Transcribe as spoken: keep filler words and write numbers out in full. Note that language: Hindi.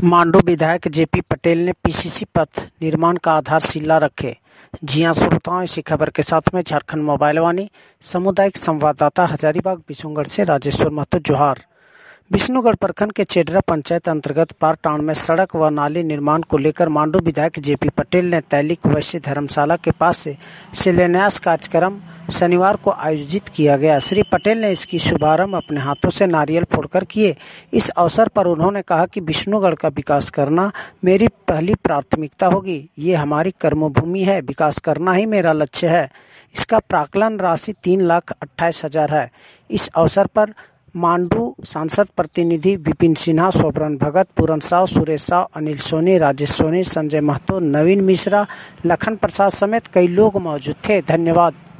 मांडू विधायक जेपी पटेल ने पीसीसी पथ निर्माण का आधारशिला रखे। जी हां श्रोताओं, इसी खबर के साथ में झारखंड मोबाइल वाणी सामुदायिक संवाददाता हजारीबाग बिशुनगढ़ से राजेश्वर महतो जोहार। विष्णुगढ़ प्रखंड के चेडरा पंचायत अंतर्गत पारटांड में सड़क व नाली निर्माण को लेकर मांडू विधायक जेपी पटेल ने तैलिक वैश्य धर्मशाला के पास से शिलान्यास कार्यक्रम शनिवार को आयोजित किया गया। श्री पटेल ने इसकी शुभारंभ अपने हाथों से नारियल फोड़कर किए। इस अवसर पर उन्होंने कहा कि विष्णुगढ़ का विकास करना मेरी पहली प्राथमिकता होगी। ये हमारी कर्मभूमि है, विकास करना ही मेरा लक्ष्य है। इसका प्राक्कलन राशि तीन लाख अट्ठाईस हजार है। इस अवसर पर मांडू सांसद प्रतिनिधि विपिन सिन्हा, सोबरन भगत, पूरन साव, सुरेश साव, अनिल सोनी, राजेश सोनी, संजय महतो, नवीन मिश्रा, लखन प्रसाद समेत कई लोग मौजूद थे। धन्यवाद।